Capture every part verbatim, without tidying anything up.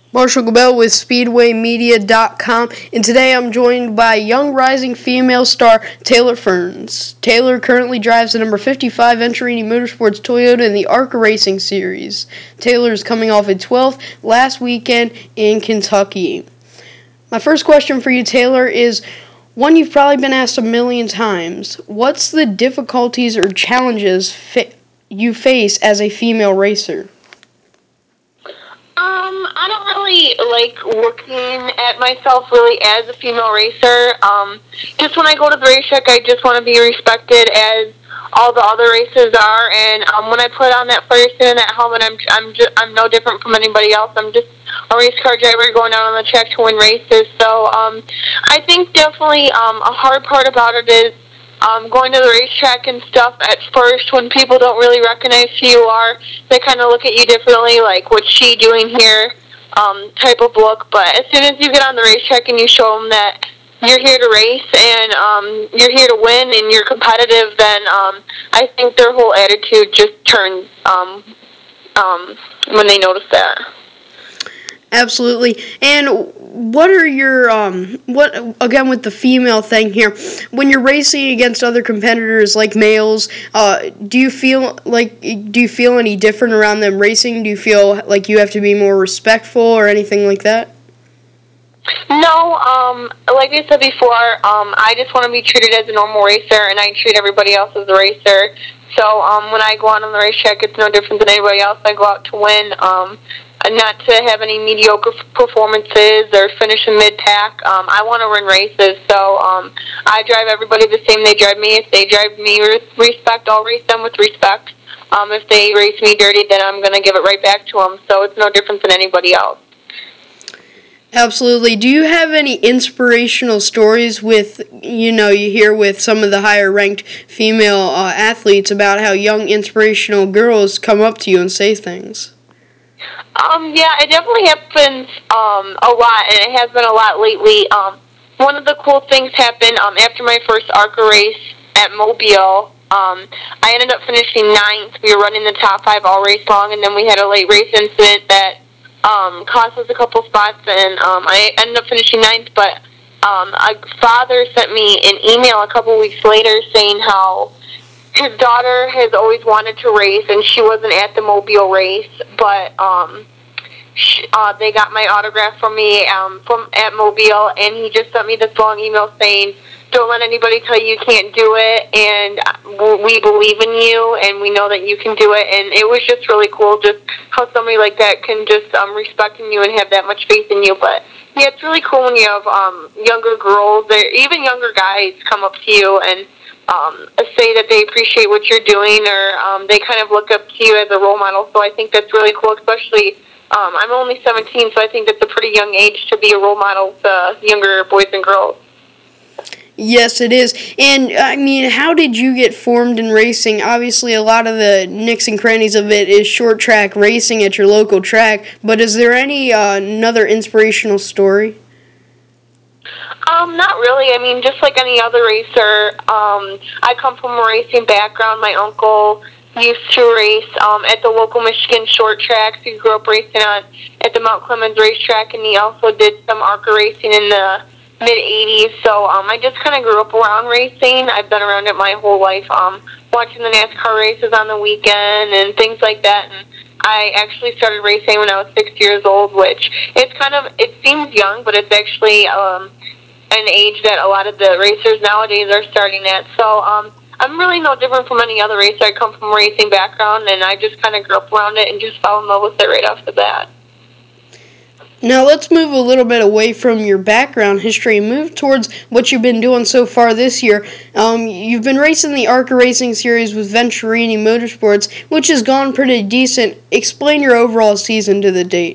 Marshall Gabel with Speedway Media dot com, and today I'm joined by young rising female star Taylor Ferns. Taylor currently drives the number fifty-five Venturini Motorsports Toyota in the ARCA Racing Series. Taylor is coming off a twelfth last weekend in Kentucky. My first question for you, Taylor, is one you've probably been asked a million times. What's the difficulties or challenges fa- you face as a female racer? Um, I don't really like looking at myself really as a female racer. Um, just when I go to the racetrack, I just want to be respected as all the other racers are. And um, when I put on that Firestone and that helmet, I'm I'm just, I'm no different from anybody else. I'm just a race car driver going out on the track to win races. So um, I think definitely um, a hard part about it is Um, going to the racetrack and stuff at first when people don't really recognize who you are, they kind of look at you differently, like, what's she doing here, um, type of look. But as soon as you get on the racetrack and you show them that you're here to race and um, you're here to win and you're competitive, then um, I think their whole attitude just turns um, um, when they notice that. Absolutely. And what are your, um, what, again, with the female thing here, when you're racing against other competitors like males, uh, do you feel like, do you feel any different around them racing? Do you feel like you have to be more respectful or anything like that? No, um, like I said before, um, I just want to be treated as a normal racer, and I treat everybody else as a racer. So um, when I go out on the racetrack, it's no different than anybody else. I go out to win, um, and not to have any mediocre performances or finish in mid-pack. Um, I want to win races, so um, I drive everybody the same they drive me. If they drive me with respect, I'll race them with respect. Um, if they race me dirty, then I'm going to give it right back to them. So it's no different than anybody else. Absolutely. Do you have any inspirational stories with, you know, you hear with some of the higher ranked female uh, athletes about how young inspirational girls come up to you and say things? Um, yeah, it definitely happens um, a lot, and it has been a lot lately. Um, one of the cool things happened um, after my first ARCA race at Mobile. Um, I ended up finishing ninth. We were running the top five all race long, and then we had a late race incident that um, cost us a couple spots, and um, I ended up finishing ninth. But um, a father sent me an email a couple weeks later saying how his daughter has always wanted to race, and she wasn't at the Mobile race, but um, she, uh, they got my autograph from me um, from at Mobile, and he just sent me this long email saying, "Don't let anybody tell you you can't do it, and we believe in you, and we know that you can do it." And it was just really cool, just how somebody like that can just um, respect in you and have that much faith in you. But yeah, it's really cool when you have um, younger girls, or even younger guys, come up to you and um, say that they appreciate what you're doing, or um, they kind of look up to you as a role model. So I think that's really cool, especially um, I'm only seventeen, so I think that's a pretty young age to be a role model to younger boys and girls. Yes, it is. And, I mean, how did you get formed in racing? Obviously, a lot of the nicks and crannies of it is short track racing at your local track, but is there any uh, another inspirational story? Um, not really. I mean, just like any other racer, um, I come from a racing background. My uncle used to race um, at the local Michigan short tracks. He grew up racing on at the Mount Clemens racetrack, and he also did some ARCA racing in the mid eighties. So um, I just kind of grew up around racing. I've been around it my whole life, um, watching the NASCAR races on the weekend and things like that. And I actually started racing when I was six years old, which it's kind of, it seems young, but it's actually um, an age that a lot of the racers nowadays are starting at. So um, I'm really no different from any other racer. I come from a racing background, and I just kind of grew up around it and just fell in love with it right off the bat. Now let's move a little bit away from your background history and move towards what you've been doing so far this year. Um, you've been racing the ARCA Racing Series with Venturini Motorsports, which has gone pretty decent. Explain your overall season to the date.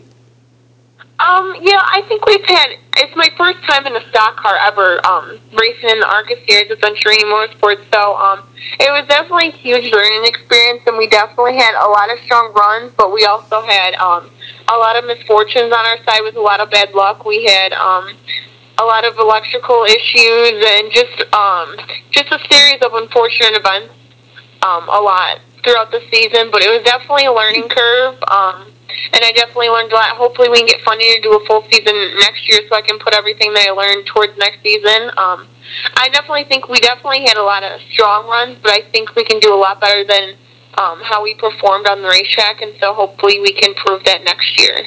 Um, yeah, I think we've had, it's my first time in a stock car ever, um, racing in the ARCA series with Venturini Motorsports, so, um, it was definitely a huge learning experience, and we definitely had a lot of strong runs, but we also had, um, a lot of misfortunes on our side with a lot of bad luck. We had, um, a lot of electrical issues and just, um, just a series of unfortunate events, um, a lot throughout the season, but it was definitely a learning curve, um, and I definitely learned a lot. Hopefully we can get funding to do a full season next year so I can put everything that I learned towards next season. Um, I definitely think we definitely had a lot of strong runs, but I think we can do a lot better than um, how we performed on the racetrack, and so hopefully we can prove that next year.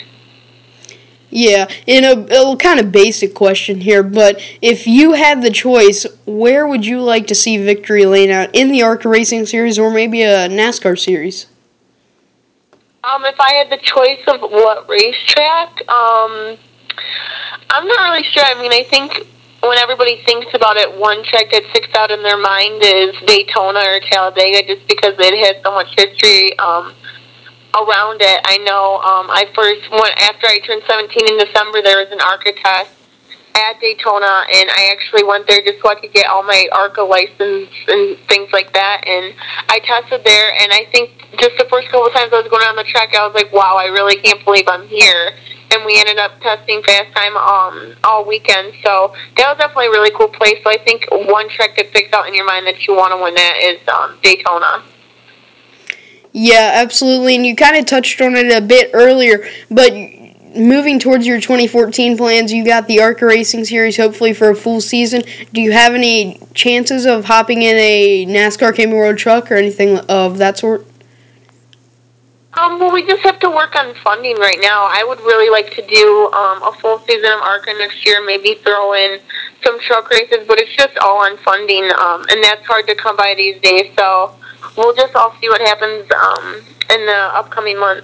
Yeah, in a, a kind of basic question here, but if you had the choice, where would you like to see Victory Lane out? In the ARCA Racing Series or maybe a NASCAR Series? Um, if I had the choice of what racetrack, um, I'm not really sure. I mean, I think when everybody thinks about it, one track that sticks out in their mind is Daytona or Talladega, just because it has so much history um, around it. I know um, I first went after I turned seventeen in December. There was an ARCA test at Daytona, and I actually went there just so I could get all my ARCA license and things like that. And I tested there, and I think just the first couple of times I was going around the track, I was like, wow, I really can't believe I'm here. And we ended up testing fast time um, all weekend, so that was definitely a really cool place. So I think one track that sticks out in your mind that you want to win that is um, Daytona. Yeah, absolutely, and you kind of touched on it a bit earlier, but moving towards your twenty fourteen plans, you got the ARCA Racing Series hopefully for a full season. Do you have any chances of hopping in a NASCAR Camping World truck or anything of that sort? Um, well, we just have to work on funding right now. I would really like to do um, a full season of ARCA next year, maybe throw in some truck races, but it's just all on funding, um, and that's hard to come by these days. So we'll just all see what happens um, in the upcoming months.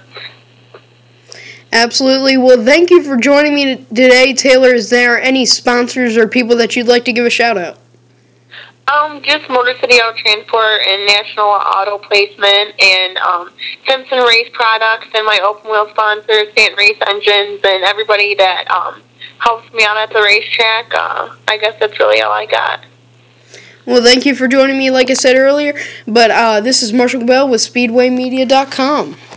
Absolutely. Well, thank you for joining me today, Taylor. Is there any sponsors or people that you'd like to give a shout out? Um, just Motor City Auto Transport and National Auto Placement and um, Simpson Race Products and my open wheel sponsors, Stanton Race Engines, and everybody that um, helps me out at the racetrack. Uh, I guess that's really all I got. Well, thank you for joining me, like I said earlier. But uh, this is Marshall Bell with Speedway Media dot com.